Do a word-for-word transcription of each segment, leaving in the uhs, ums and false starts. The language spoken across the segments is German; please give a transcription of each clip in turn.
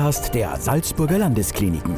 Podcast der Salzburger Landeskliniken.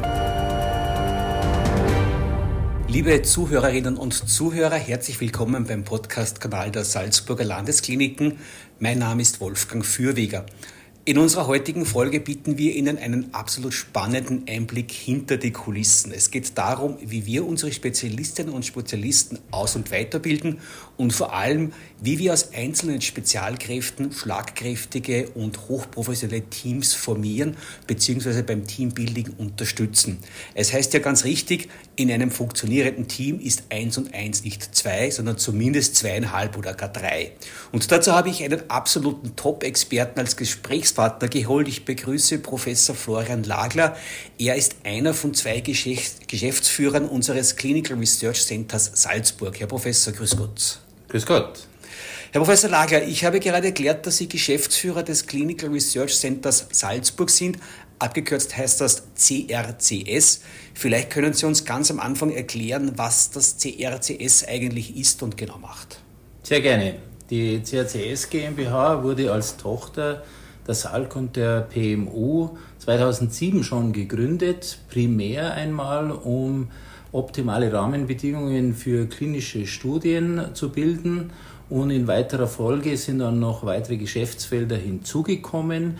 Liebe Zuhörerinnen und Zuhörer, herzlich willkommen beim Podcast-Kanal der Salzburger Landeskliniken. Mein Name ist Wolfgang Fürweger. In unserer heutigen Folge bieten wir Ihnen einen absolut spannenden Einblick hinter die Kulissen. Es geht darum, wie wir unsere Spezialistinnen und Spezialisten aus- und weiterbilden und vor allem, wie wir aus einzelnen Spezialkräften schlagkräftige und hochprofessionelle Teams formieren bzw. beim Teambuilding unterstützen. Es heißt ja ganz richtig, in einem funktionierenden Team ist eins und eins nicht zwei, sondern zumindest zweieinhalb oder gar drei. Und dazu habe ich einen absoluten Top-Experten als Gesprächspartner geholt. Ich begrüße Professor Florian Lagler. Er ist einer von zwei Geschäftsführern unseres Clinical Research Centers Salzburg. Herr Professor, grüß Gott. Grüß Gott. Herr Professor Lagler, ich habe gerade erklärt, dass Sie Geschäftsführer des Clinical Research Centers Salzburg sind. Abgekürzt heißt das C R C S. Vielleicht können Sie uns ganz am Anfang erklären, was das C R C S eigentlich ist und genau macht. Sehr gerne. Die C R C S GmbH wurde als Tochter der Salk und der P M U zweitausendsieben schon gegründet, primär einmal, um optimale Rahmenbedingungen für klinische Studien zu bilden, und in weiterer Folge sind dann noch weitere Geschäftsfelder hinzugekommen.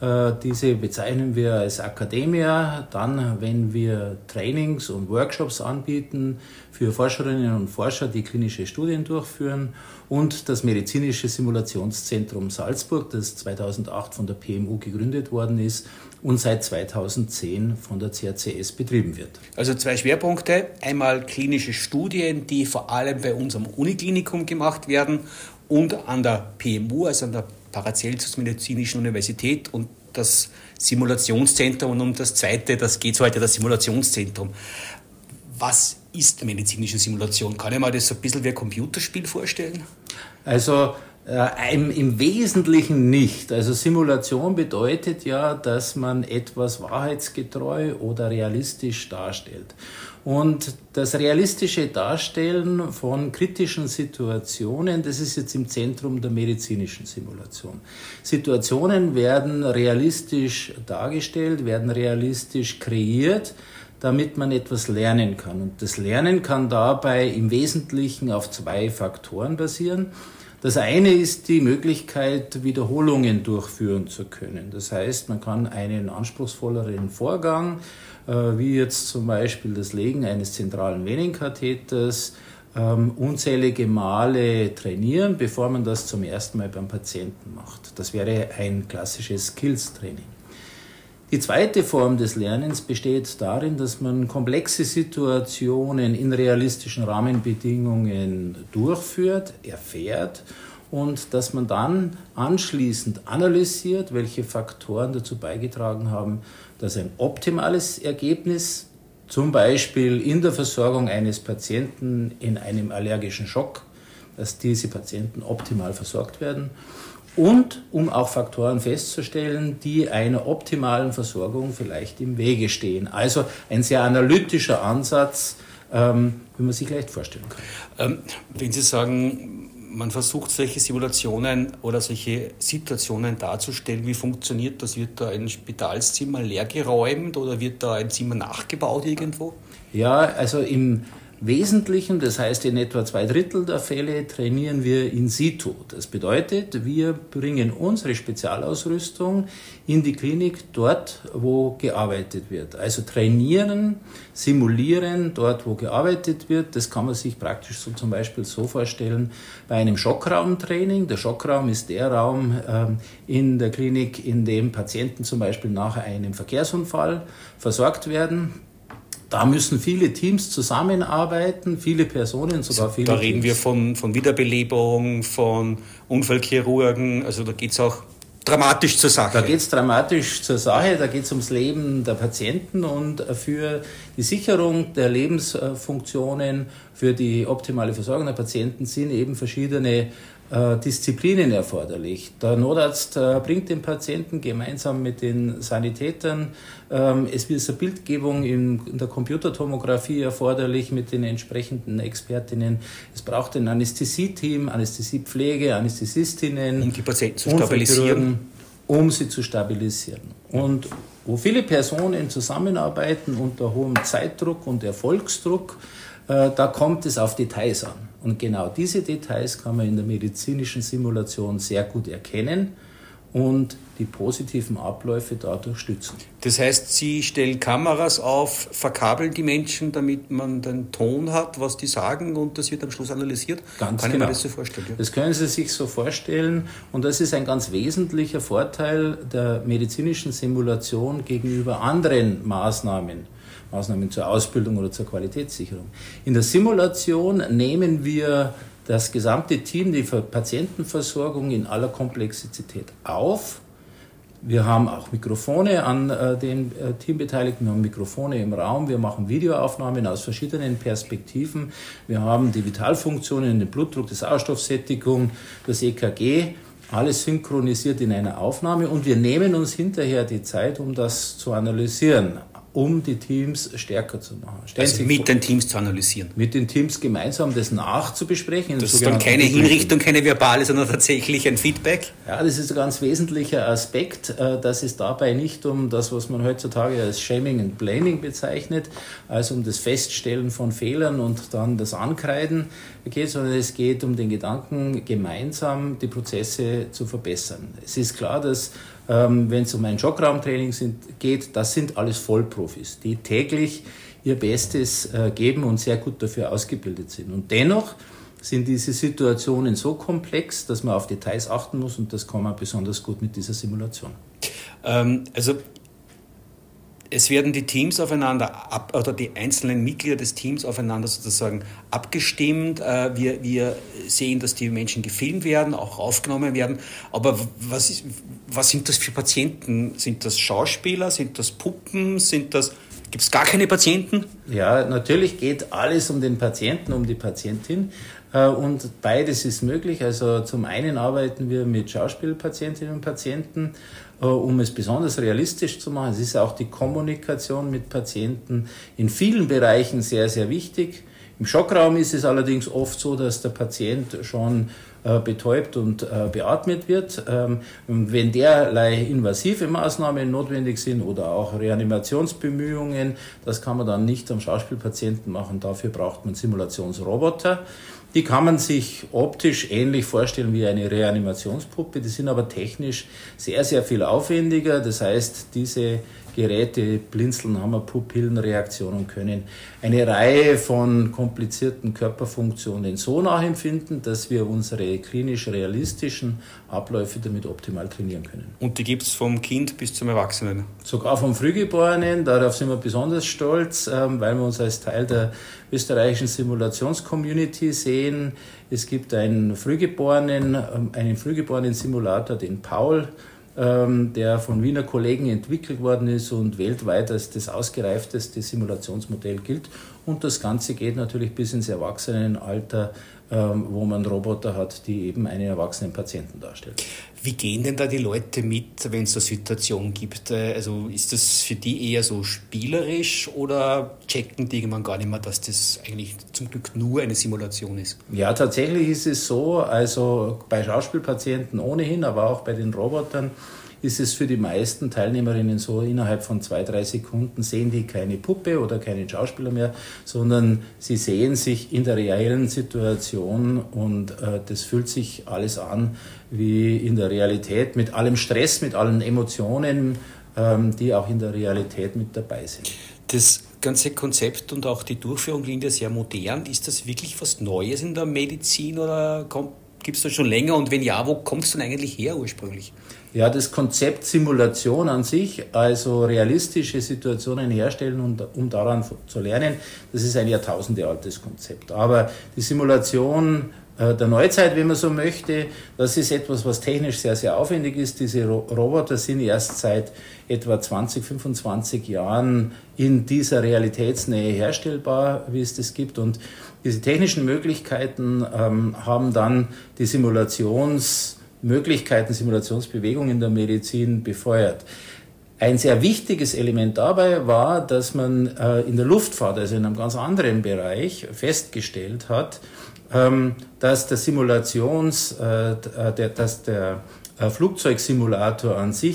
Diese bezeichnen wir als Academia. Dann, wenn wir Trainings und Workshops anbieten für Forscherinnen und Forscher, die klinische Studien durchführen, und das medizinische Simulationszentrum Salzburg, das zweitausendacht von der P M U gegründet worden ist und seit zweitausendzehn von der C R C S betrieben wird. Also zwei Schwerpunkte. Einmal klinische Studien, die vor allem bei unserem Uniklinikum gemacht werden, und an der P M U, also an der Paracelsus Medizinischen Universität, und das Simulationszentrum. Und um das zweite, das geht heute, das Simulationszentrum. Was ist medizinische Simulation? Kann ich mir das so ein bisschen wie ein Computerspiel vorstellen? Also äh, im, im Wesentlichen nicht. Also Simulation bedeutet ja, dass man etwas wahrheitsgetreu oder realistisch darstellt. Und das realistische Darstellen von kritischen Situationen, das ist jetzt im Zentrum der medizinischen Simulation. Situationen werden realistisch dargestellt, werden realistisch kreiert, damit man etwas lernen kann. Und das Lernen kann dabei im Wesentlichen auf zwei Faktoren basieren. Das eine ist die Möglichkeit, Wiederholungen durchführen zu können. Das heißt, man kann einen anspruchsvolleren Vorgang, wie jetzt zum Beispiel das Legen eines zentralen Venenkatheters, unzählige Male trainieren, bevor man das zum ersten Mal beim Patienten macht. Das wäre ein klassisches Skills-Training. Die zweite Form des Lernens besteht darin, dass man komplexe Situationen in realistischen Rahmenbedingungen durchführt, erfährt, und dass man dann anschließend analysiert, welche Faktoren dazu beigetragen haben, dass ein optimales Ergebnis, zum Beispiel in der Versorgung eines Patienten in einem allergischen Schock, dass diese Patienten optimal versorgt werden, und um auch Faktoren festzustellen, die einer optimalen Versorgung vielleicht im Wege stehen. Also ein sehr analytischer Ansatz, ähm, wie man sich leicht vorstellen kann. Ähm, wenn Sie sagen, man versucht solche Simulationen oder solche Situationen darzustellen, wie funktioniert das? Wird da ein Spitalszimmer leergeräumt oder wird da ein Zimmer nachgebaut irgendwo? Ja, also im Wesentlichen, das heißt in etwa zwei Drittel der Fälle, trainieren wir in situ. Das bedeutet, wir bringen unsere Spezialausrüstung in die Klinik dort, wo gearbeitet wird. Also trainieren, simulieren dort, wo gearbeitet wird. Das kann man sich praktisch so zum Beispiel so vorstellen bei einem Schockraumtraining. Der Schockraum ist der Raum ähm, in der Klinik, in dem Patienten zum Beispiel nach einem Verkehrsunfall versorgt werden. Da müssen viele Teams zusammenarbeiten, viele Personen, sogar viele Da reden Teams. wir von, von Wiederbelebung, von Unfallchirurgen, also da geht es auch dramatisch zur Sache. Da geht es dramatisch zur Sache, da geht es ums Leben der Patienten, und für die Sicherung der Lebensfunktionen, für die optimale Versorgung der Patienten sind eben verschiedene äh, Disziplinen erforderlich. Der Notarzt äh, bringt den Patienten gemeinsam mit den Sanitätern. Ähm, es ist eine Bildgebung in, in der Computertomographie erforderlich mit den entsprechenden Expertinnen. Es braucht ein Anästhesieteam, Anästhesiepflege, Anästhesistinnen. Um die Patienten zu stabilisieren. Um sie zu stabilisieren. Und wo viele Personen zusammenarbeiten unter hohem Zeitdruck und Erfolgsdruck, äh, da kommt es auf Details an. Und genau diese Details kann man in der medizinischen Simulation sehr gut erkennen und die positiven Abläufe dadurch stützen. Das heißt, Sie stellen Kameras auf, verkabeln die Menschen, damit man den Ton hat, was die sagen, und das wird am Schluss analysiert? Ganz Kann genau. ich mir das so vorstellen? Ja? Das können Sie sich so vorstellen, und das ist ein ganz wesentlicher Vorteil der medizinischen Simulation gegenüber anderen Maßnahmen, Maßnahmen zur Ausbildung oder zur Qualitätssicherung. In der Simulation nehmen wir das gesamte Team, die Patientenversorgung in aller Komplexität auf. Wir haben auch Mikrofone an äh, den äh, Teambeteiligten, wir haben Mikrofone im Raum, wir machen Videoaufnahmen aus verschiedenen Perspektiven. Wir haben die Vitalfunktionen, den Blutdruck, die Sauerstoffsättigung, das E K G, alles synchronisiert in einer Aufnahme, und wir nehmen uns hinterher die Zeit, um das zu analysieren, um die Teams stärker zu machen. Stellen Also Sie mit vor, den Teams zu analysieren. mit den Teams gemeinsam das nachzubesprechen. Das ist dann keine Hinrichtung, keine verbale, sondern tatsächlich ein Feedback? Ja, das ist ein ganz wesentlicher Aspekt, dass es dabei nicht um das, was man heutzutage als Shaming and Blaming bezeichnet, also um das Feststellen von Fehlern und dann das Ankreiden geht, sondern es geht um den Gedanken, gemeinsam die Prozesse zu verbessern. Es ist klar, dass Ähm, wenn es um ein Schockraumtraining sind, geht, das sind alles Vollprofis, die täglich ihr Bestes äh, geben und sehr gut dafür ausgebildet sind. Und dennoch sind diese Situationen so komplex, dass man auf Details achten muss, und das kann man besonders gut mit dieser Simulation. Ähm, also es werden die Teams aufeinander ab, oder die einzelnen Mitglieder des Teams aufeinander sozusagen abgestimmt. Wir, wir sehen, dass die Menschen gefilmt werden, auch aufgenommen werden. Aber was, ist, was sind das für Patienten? Sind das Schauspieler? Sind das Puppen? Sind das, gibt es gar keine Patienten? Ja, natürlich geht alles um den Patienten, um die Patientin. Und beides ist möglich. Also zum einen arbeiten wir mit Schauspielpatientinnen und Patienten, um es besonders realistisch zu machen. Es ist auch die Kommunikation mit Patienten in vielen Bereichen sehr, sehr wichtig. Im Schockraum ist es allerdings oft so, dass der Patient schon äh, betäubt und äh, beatmet wird. Ähm, wenn derlei invasive Maßnahmen notwendig sind oder auch Reanimationsbemühungen, das kann man dann nicht am Schauspielpatienten machen. Dafür braucht man Simulationsroboter. Die kann man sich optisch ähnlich vorstellen wie eine Reanimationspuppe, die sind aber technisch sehr, sehr viel aufwendiger. Das heißt, diese Geräte blinzeln, haben Pupillenreaktionen, können eine Reihe von komplizierten Körperfunktionen so nachempfinden, dass wir unsere klinisch realistischen Abläufe damit optimal trainieren können. Und die gibt es vom Kind bis zum Erwachsenen? Sogar vom Frühgeborenen, darauf sind wir besonders stolz, weil wir uns als Teil der österreichischen Simulations-Community sehen. Es gibt einen Frühgeborenen, einen Frühgeborenen-Simulator, den Paul, der von Wiener Kollegen entwickelt worden ist und weltweit als das ausgereifteste Simulationsmodell gilt. Und das Ganze geht natürlich bis ins Erwachsenenalter, wo man Roboter hat, die eben einen erwachsenen Patienten darstellen. Wie gehen denn da die Leute mit, wenn es so Situationen gibt? Also ist das für die eher so spielerisch oder checken die irgendwann gar nicht mehr, dass das eigentlich zum Glück nur eine Simulation ist? Ja, tatsächlich ist es so, also bei Schauspielpatienten ohnehin, aber auch bei den Robotern ist es für die meisten Teilnehmerinnen so, innerhalb von zwei, drei Sekunden sehen die keine Puppe oder keinen Schauspieler mehr, sondern sie sehen sich in der reellen Situation, und äh, das fühlt sich alles an wie in der Realität, mit allem Stress, mit allen Emotionen, ähm, die auch in der Realität mit dabei sind. Das ganze Konzept und auch die Durchführung klingt ja sehr modern. Ist das wirklich was Neues in der Medizin oder gibt es das schon länger? Und wenn ja, wo kommt es denn eigentlich her ursprünglich? Ja, das Konzept Simulation an sich, also realistische Situationen herstellen, und, um daran zu lernen, das ist ein jahrtausendealtes Konzept. Aber die Simulation äh, der Neuzeit, wenn man so möchte, das ist etwas, was technisch sehr, sehr aufwendig ist. Diese Ro- Roboter sind erst seit etwa zwanzig, fünfundzwanzig Jahren in dieser Realitätsnähe herstellbar, wie es das gibt. Und diese technischen Möglichkeiten ähm, haben dann die Simulations Möglichkeiten, Simulationsbewegungen in der Medizin befeuert. Ein sehr wichtiges Element dabei war, dass man äh, in der Luftfahrt, also in einem ganz anderen Bereich, festgestellt hat, ähm, dass der Simulations, äh, der, dass der äh, Flugzeugsimulator an sich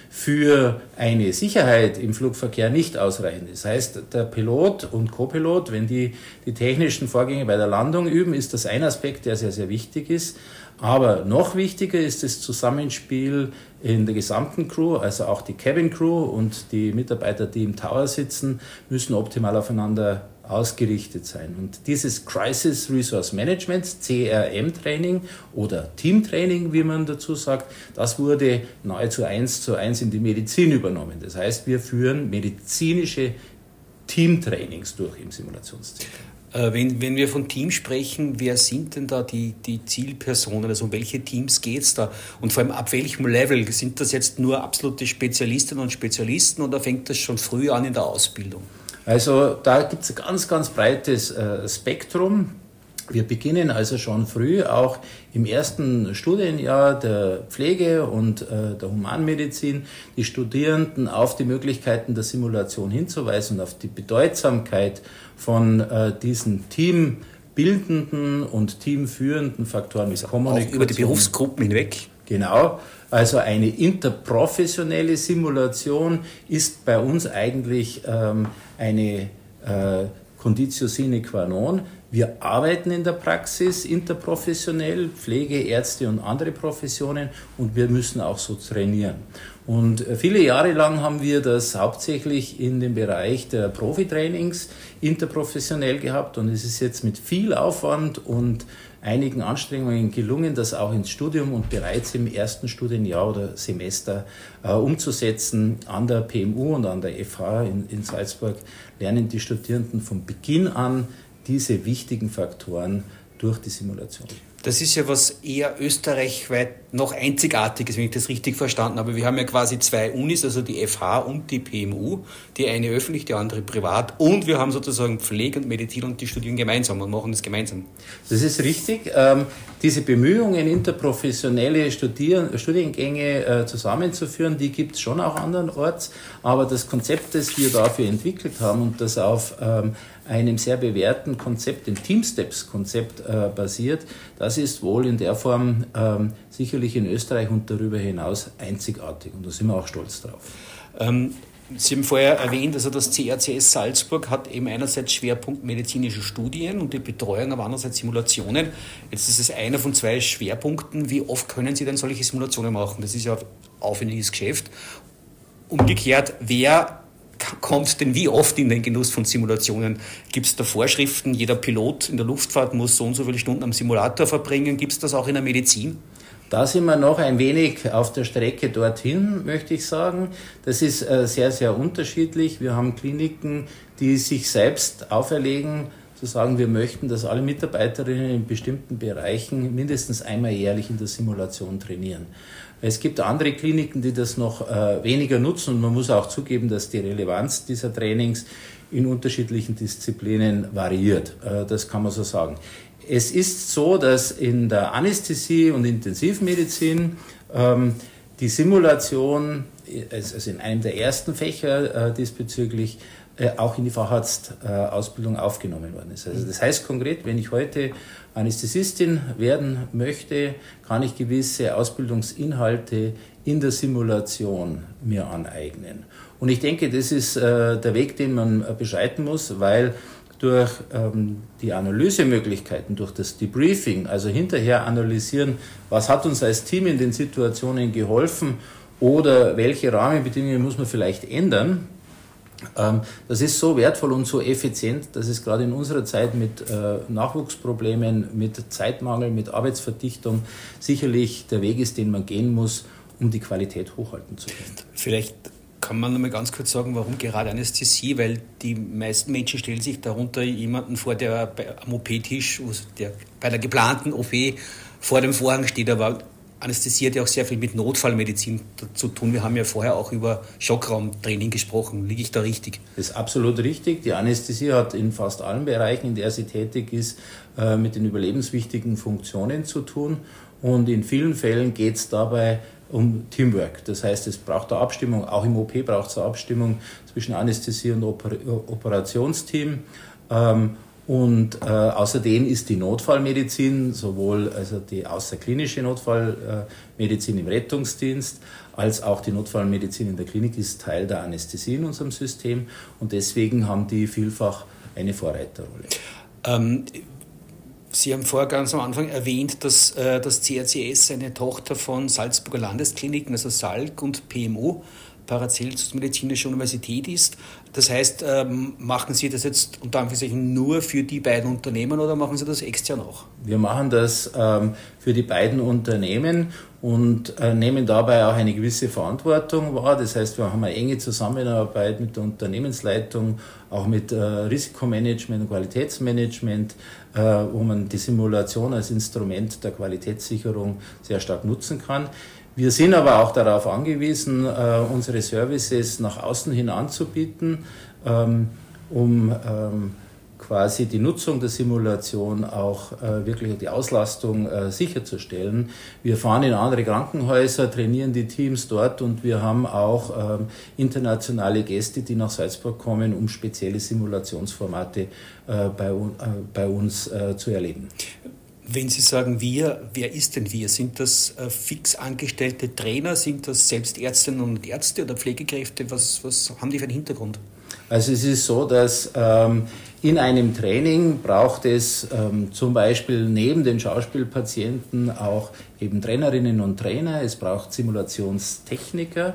für eine Sicherheit im Flugverkehr nicht ausreichend ist. Das heißt, der Pilot und Co-Pilot, wenn die die technischen Vorgänge bei der Landung üben, ist das ein Aspekt, der sehr, sehr wichtig ist. Aber noch wichtiger ist das Zusammenspiel in der gesamten Crew, also auch die Cabin Crew und die Mitarbeiter, die im Tower sitzen, müssen optimal aufeinander ausgerichtet sein. Und dieses Crisis Resource Management, C R M-Training oder Teamtraining, wie man dazu sagt, das wurde nahezu eins zu eins in die Medizin übernommen. Das heißt, wir führen medizinische Teamtrainings durch im Simulationszentrum. Wenn, wenn wir von Team sprechen, wer sind denn da die, die Zielpersonen? Also um welche Teams geht es da? Und vor allem ab welchem Level? Sind das jetzt nur absolute Spezialistinnen und Spezialisten oder fängt das schon früh an in der Ausbildung? Also da gibt es ein ganz, ganz breites äh, Spektrum. Wir beginnen also schon früh, auch im ersten Studienjahr der Pflege und äh, der Humanmedizin, die Studierenden auf die Möglichkeiten der Simulation hinzuweisen und auf die Bedeutsamkeit von äh, diesen teambildenden und teamführenden Faktoren. Also auch über die Berufsgruppen hinweg. Genau. Also eine interprofessionelle Simulation ist bei uns eigentlich ähm, eine äh, Conditio sine qua non. Wir arbeiten in der Praxis interprofessionell, Pflege, Ärzte und andere Professionen, und wir müssen auch so trainieren. Und viele Jahre lang haben wir das hauptsächlich in dem Bereich der Profitrainings interprofessionell gehabt, und es ist jetzt mit viel Aufwand und einigen Anstrengungen gelungen, das auch ins Studium und bereits im ersten Studienjahr oder Semester äh, umzusetzen. An der P M U und an der F H in, in Salzburg lernen die Studierenden von Beginn an diese wichtigen Faktoren durch die Simulation. Das ist ja was eher österreichweit noch Einzigartiges, wenn ich das richtig verstanden habe. Wir haben ja quasi zwei Unis, also die F H und die P M U, die eine öffentlich, die andere privat, und wir haben sozusagen Pflege und Medizin und die studieren gemeinsam und machen das gemeinsam. Das ist richtig. Ähm, diese Bemühungen, interprofessionelle Studier- Studiengänge äh, zusammenzuführen, die gibt es schon auch andernorts, aber das Konzept, das wir dafür entwickelt haben und das auf ähm, einem sehr bewährten Konzept, dem Team-Steps-Konzept äh, basiert, das ist wohl in der Form ähm, sicherlich in Österreich und darüber hinaus einzigartig, und da sind wir auch stolz drauf. Ähm, Sie haben vorher erwähnt, also das C R C S Salzburg hat eben einerseits Schwerpunkt medizinische Studien und die Betreuung, aber andererseits Simulationen. Jetzt ist es einer von zwei Schwerpunkten. Wie oft können Sie denn solche Simulationen machen? Das ist ja ein aufwendiges Geschäft. Umgekehrt, wer kommt denn wie oft in den Genuss von Simulationen? Gibt es da Vorschriften? Jeder Pilot in der Luftfahrt muss so und so viele Stunden am Simulator verbringen. Gibt es das auch in der Medizin? Da sind wir noch ein wenig auf der Strecke dorthin, möchte ich sagen. Das ist äh, sehr, sehr unterschiedlich. Wir haben Kliniken, die sich selbst auferlegen, zu sagen, wir möchten, dass alle Mitarbeiterinnen in bestimmten Bereichen mindestens einmal jährlich in der Simulation trainieren. Es gibt andere Kliniken, die das noch äh, weniger nutzen, und man muss auch zugeben, dass die Relevanz dieser Trainings in unterschiedlichen Disziplinen variiert. Äh, das kann man so sagen. Es ist so, dass in der Anästhesie und Intensivmedizin ähm, die Simulation, also in einem der ersten Fächer äh, diesbezüglich, äh, auch in die Facharztausbildung äh, aufgenommen worden ist. Also das heißt konkret, wenn ich heute Anästhesistin werden möchte, kann ich gewisse Ausbildungsinhalte in der Simulation mir aneignen. Und ich denke, das ist äh, der Weg, den man äh, beschreiten muss, weil durch ähm, die Analysemöglichkeiten, durch das Debriefing, also hinterher analysieren, was hat uns als Team in den Situationen geholfen oder welche Rahmenbedingungen muss man vielleicht ändern, ähm, das ist so wertvoll und so effizient, dass es gerade in unserer Zeit mit äh, Nachwuchsproblemen, mit Zeitmangel, mit Arbeitsverdichtung sicherlich der Weg ist, den man gehen muss, um die Qualität hochhalten zu können. Vielleicht kann man noch mal ganz kurz sagen, warum gerade Anästhesie? Weil die meisten Menschen stellen sich darunter jemanden vor, der am O P-Tisch, der bei der geplanten O P vor dem Vorhang steht. Aber Anästhesie hat ja auch sehr viel mit Notfallmedizin zu tun. Wir haben ja vorher auch über Schockraumtraining gesprochen. Liege ich da richtig? Das ist absolut richtig. Die Anästhesie hat in fast allen Bereichen, in der sie tätig ist, mit den überlebenswichtigen Funktionen zu tun. Und in vielen Fällen geht es dabei um Teamwork. Das heißt, es braucht eine Abstimmung, auch im O P braucht es eine Abstimmung zwischen Anästhesie und Oper- Operationsteam. Ähm, Und äh, außerdem ist die Notfallmedizin, sowohl also die außerklinische Notfallmedizin im Rettungsdienst, als auch die Notfallmedizin in der Klinik ist Teil der Anästhesie in unserem System. Und deswegen haben die vielfach eine Vorreiterrolle. Ähm, Sie haben vorher ganz am Anfang erwähnt, dass äh, das C R C S eine Tochter von Salzburger Landeskliniken, also S A L K und P M O, Paracelsus Medizinische Universität ist. Das heißt, ähm, machen Sie das jetzt unter Anführungszeichen nur für die beiden Unternehmen oder machen Sie das extern auch? Wir machen das ähm, für die beiden Unternehmen und äh, nehmen dabei auch eine gewisse Verantwortung wahr. Das heißt, wir haben eine enge Zusammenarbeit mit der Unternehmensleitung, auch mit äh, Risikomanagement und Qualitätsmanagement, äh, wo man die Simulation als Instrument der Qualitätssicherung sehr stark nutzen kann. Wir sind aber auch darauf angewiesen, unsere Services nach außen hin anzubieten, um quasi die Nutzung der Simulation auch wirklich die Auslastung sicherzustellen. Wir fahren in andere Krankenhäuser, trainieren die Teams dort und wir haben auch internationale Gäste, die nach Salzburg kommen, um spezielle Simulationsformate bei uns zu erleben. Wenn Sie sagen wir, wer ist denn wir? Sind das äh, fix angestellte Trainer? Sind das selbst Ärztinnen und Ärzte oder Pflegekräfte? Was, was haben die für einen Hintergrund? Also es ist so, dass ähm, in einem Training braucht es ähm, zum Beispiel neben den Schauspielpatienten auch eben Trainerinnen und Trainer. Es braucht Simulationstechniker.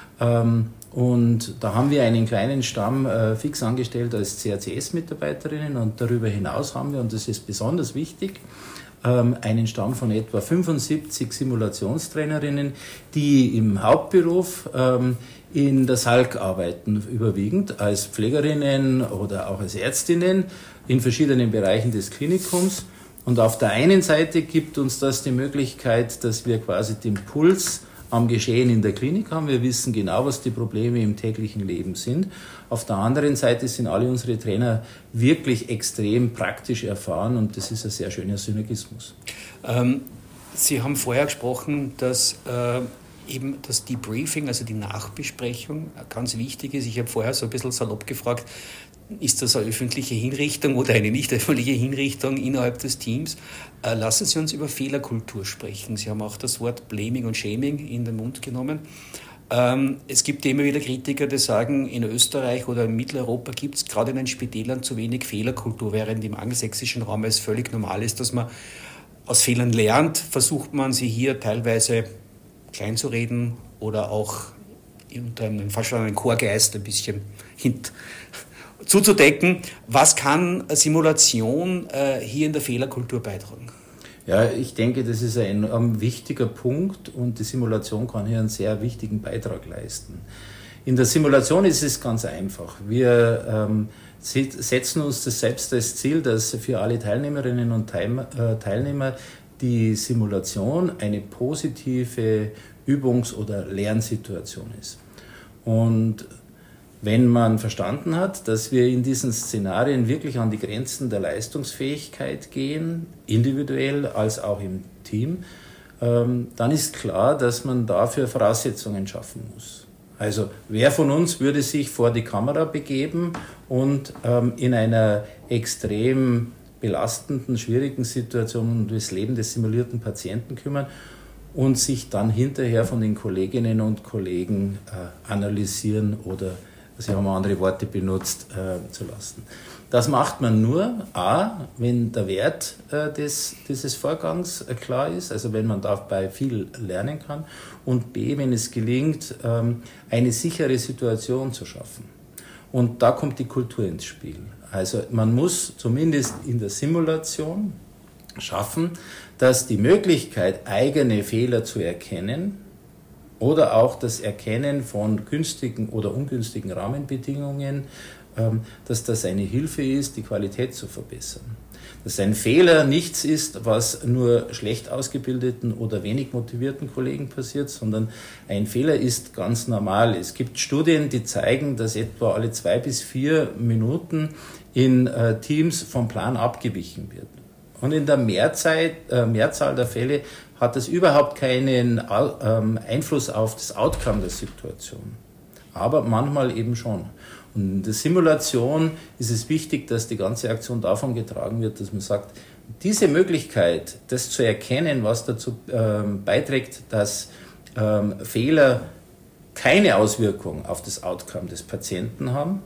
Ähm, und da haben wir einen kleinen Stamm äh, fix angestellt als C R C S-Mitarbeiterinnen und darüber hinaus haben wir, und das ist besonders wichtig, ähm, einen Stamm von etwa fünfundsiebzig Simulationstrainerinnen, die im Hauptberuf ähm, in der S A L K arbeiten, überwiegend als Pflegerinnen oder auch als Ärztinnen in verschiedenen Bereichen des Klinikums. Und auf der einen Seite gibt uns das die Möglichkeit, dass wir quasi den Puls am Geschehen in der Klinik haben. Wir wissen genau, was die Probleme im täglichen Leben sind. Auf der anderen Seite sind alle unsere Trainer wirklich extrem praktisch erfahren und das ist ein sehr schöner Synergismus. Ähm, Sie haben vorher gesprochen, dass äh, eben das Debriefing, also die Nachbesprechung, ganz wichtig ist. Ich habe vorher so ein bisschen salopp gefragt, ist das eine öffentliche Hinrichtung oder eine nicht öffentliche Hinrichtung innerhalb des Teams? Äh, lassen Sie uns über Fehlerkultur sprechen. Sie haben auch das Wort Blaming und Shaming in den Mund genommen. Ähm, es gibt immer wieder Kritiker, die sagen, in Österreich oder in Mitteleuropa gibt es gerade in den Spitälern zu wenig Fehlerkultur, während im angelsächsischen Raum es völlig normal ist, dass man aus Fehlern lernt. Versucht man sie hier teilweise klein zu reden oder auch unter einem fast schon einen Chorgeist ein bisschen hint zuzudecken. Was kann Simulation äh, hier in der Fehlerkultur beitragen? Ja, ich denke, das ist ein, ein wichtiger Punkt und die Simulation kann hier einen sehr wichtigen Beitrag leisten. In der Simulation ist es ganz einfach. Wir ähm, setzen uns das selbst als Ziel, dass für alle Teilnehmerinnen und Teil, äh, Teilnehmer die Simulation eine positive Übungs- oder Lernsituation ist. Und wenn man verstanden hat, dass wir in diesen Szenarien wirklich an die Grenzen der Leistungsfähigkeit gehen, individuell als auch im Team, dann ist klar, dass man dafür Voraussetzungen schaffen muss. Also wer von uns würde sich vor die Kamera begeben und in einer extrem belastenden, schwierigen Situation um das Leben des simulierten Patienten kümmern und sich dann hinterher von den Kolleginnen und Kollegen analysieren oder Sie haben andere Worte benutzt, äh, zu lassen. Das macht man nur, a, wenn der Wert äh, des, dieses Vorgangs äh, klar ist, also wenn man dabei viel lernen kann, und b, wenn es gelingt, ähm, eine sichere Situation zu schaffen. Und da kommt die Kultur ins Spiel. Also man muss zumindest in der Simulation schaffen, dass die Möglichkeit, eigene Fehler zu erkennen, oder auch das Erkennen von günstigen oder ungünstigen Rahmenbedingungen, dass das eine Hilfe ist, die Qualität zu verbessern. Dass ein Fehler nichts ist, was nur schlecht ausgebildeten oder wenig motivierten Kollegen passiert, sondern ein Fehler ist ganz normal. Es gibt Studien, die zeigen, dass etwa alle zwei bis vier Minuten in Teams vom Plan abgewichen wird. Und in der Mehrzeit, äh, Mehrzahl der Fälle hat das überhaupt keinen ähm, Einfluss auf das Outcome der Situation. Aber manchmal eben schon. Und In der Simulation ist es wichtig, dass die ganze Aktion davon getragen wird, dass man sagt, diese Möglichkeit, das zu erkennen, was dazu ähm, beiträgt, dass ähm, Fehler keine Auswirkung auf das Outcome des Patienten haben,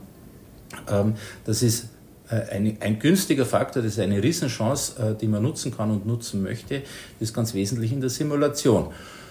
ähm, das ist äh, ein, ein günstiger Faktor, das ist eine Riesenchance, äh, die man nutzen kann und nutzen möchte. Das ist ganz wesentlich in der Simulation.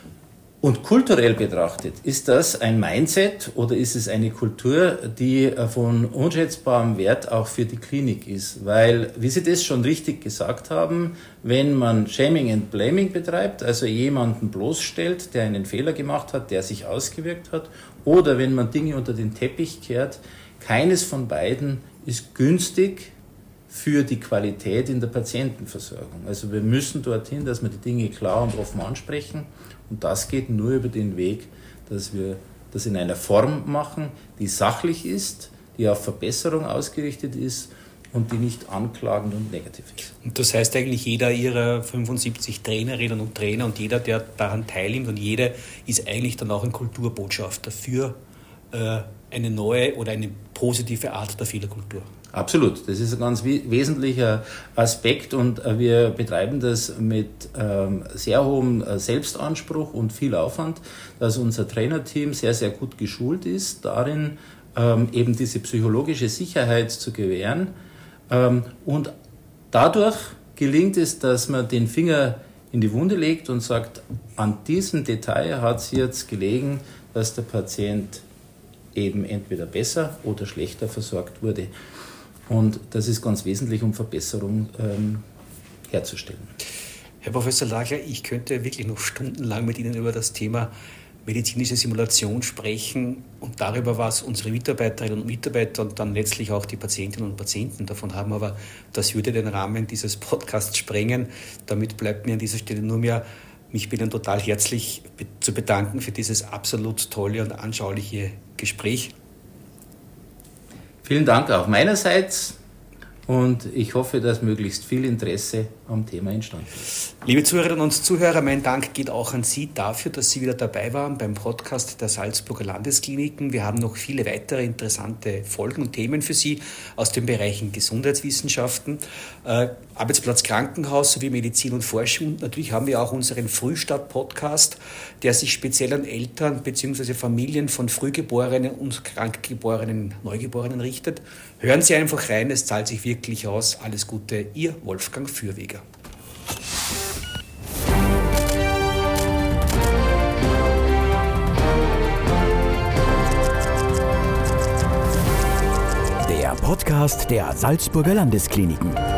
Und kulturell betrachtet, ist das ein Mindset oder ist es eine Kultur, die von unschätzbarem Wert auch für die Klinik ist? Weil, wie Sie das schon richtig gesagt haben, wenn man Shaming and Blaming betreibt, also jemanden bloßstellt, der einen Fehler gemacht hat, der sich ausgewirkt hat, oder wenn man Dinge unter den Teppich kehrt, keines von beiden ist günstig für die Qualität in der Patientenversorgung. Also wir müssen dorthin, dass wir die Dinge klar und offen ansprechen. Und das geht nur über den Weg, dass wir das in einer Form machen, die sachlich ist, die auf Verbesserung ausgerichtet ist und die nicht anklagend und negativ ist. Und das heißt eigentlich, jeder Ihrer fünfundsiebzig Trainerinnen und Trainer und jeder, der daran teilnimmt und jede ist eigentlich dann auch ein Kulturbotschafter für äh, eine neue oder eine positive Art der Fehlerkultur. Absolut, das ist ein ganz wesentlicher Aspekt und wir betreiben das mit ähm, sehr hohem Selbstanspruch und viel Aufwand, dass unser Trainerteam sehr, sehr gut geschult ist, darin ähm, eben diese psychologische Sicherheit zu gewähren. Ähm, und dadurch gelingt es, dass man den Finger in die Wunde legt und sagt, an diesem Detail hat es jetzt gelegen, dass der Patient eben entweder besser oder schlechter versorgt wurde. Und das ist ganz wesentlich, um Verbesserung ähm, herzustellen. Herr Professor Lachler, ich könnte wirklich noch stundenlang mit Ihnen über das Thema medizinische Simulation sprechen und darüber, was unsere Mitarbeiterinnen und Mitarbeiter und dann letztlich auch die Patientinnen und Patienten davon haben. Aber das würde den Rahmen dieses Podcasts sprengen. Damit bleibt mir an dieser Stelle nur mehr, mich bei Ihnen total herzlich zu bedanken für dieses absolut tolle und anschauliche Gespräch. Vielen Dank auch meinerseits und ich hoffe, dass möglichst viel Interesse am Thema entstanden ist. Liebe Zuhörerinnen und Zuhörer, mein Dank geht auch an Sie dafür, dass Sie wieder dabei waren beim Podcast der Salzburger Landeskliniken. Wir haben noch viele weitere interessante Folgen und Themen für Sie aus den Bereichen Gesundheitswissenschaften, äh, Arbeitsplatz Krankenhaus sowie Medizin und Forschung. Und natürlich haben wir auch unseren Frühstart-Podcast, der sich speziell an Eltern bzw. Familien von Frühgeborenen und Krankgeborenen, Neugeborenen richtet. Hören Sie einfach rein, es zahlt sich wirklich aus. Alles Gute, Ihr Wolfgang Fürweger. Der Podcast der Salzburger Landeskliniken.